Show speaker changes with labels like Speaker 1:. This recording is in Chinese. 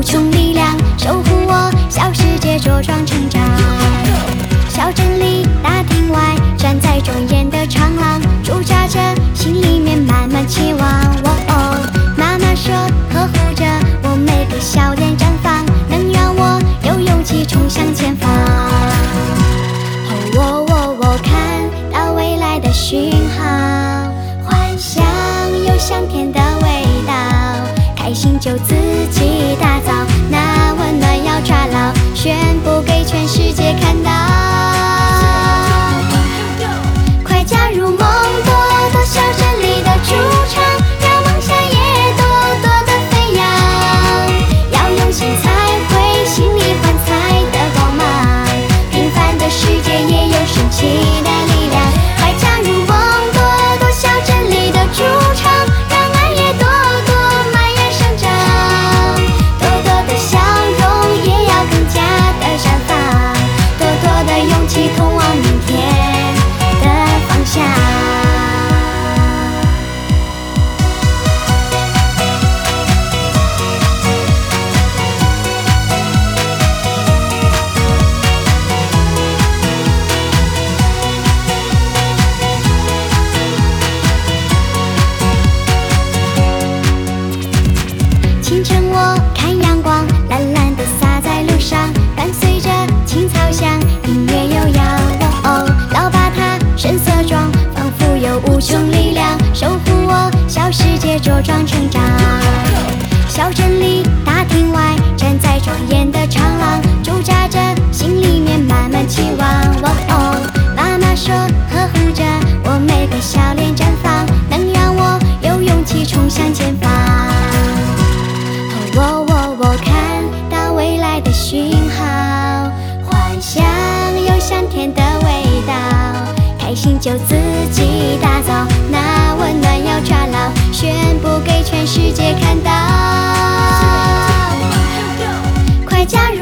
Speaker 1: 穷力量守护我，小世界茁壮成长。小镇里大厅外站在庄严的长廊，驻扎着，心里面慢慢期望。妈妈说呵护着我每个笑脸绽放，能让我有勇气冲向前方。我看到未来的讯号，幻想有香甜的味道，开心就自己打造，那温暖要抓牢，宣布给全世界看到。快加入梦多多小镇里的主场，让梦想也多多的飞扬，要用心才会心里幻彩的光芒，平凡的世界也有神奇的力量。快加入梦多多小镇里的主场，让爱也多多蔓延生长，多多的笑容也要更加的绽放，多多的勇气通往明天的方向。清晨我看阳光蓝蓝的洒在路上，伴随着青草香，音乐悠扬。老爸他神色壮，仿佛有无穷力量，守护我，小世界茁壮成长。小镇里大厅外站在庄严的长廊，驻扎着，心里面慢慢期望。妈妈说呵护着我每个笑脸绽放，能让我有勇气冲向前方。我看到未来的讯号，幻想有香甜的味道，开心就自己打造，那温暖要抓牢，宣布给全世界看到。快加入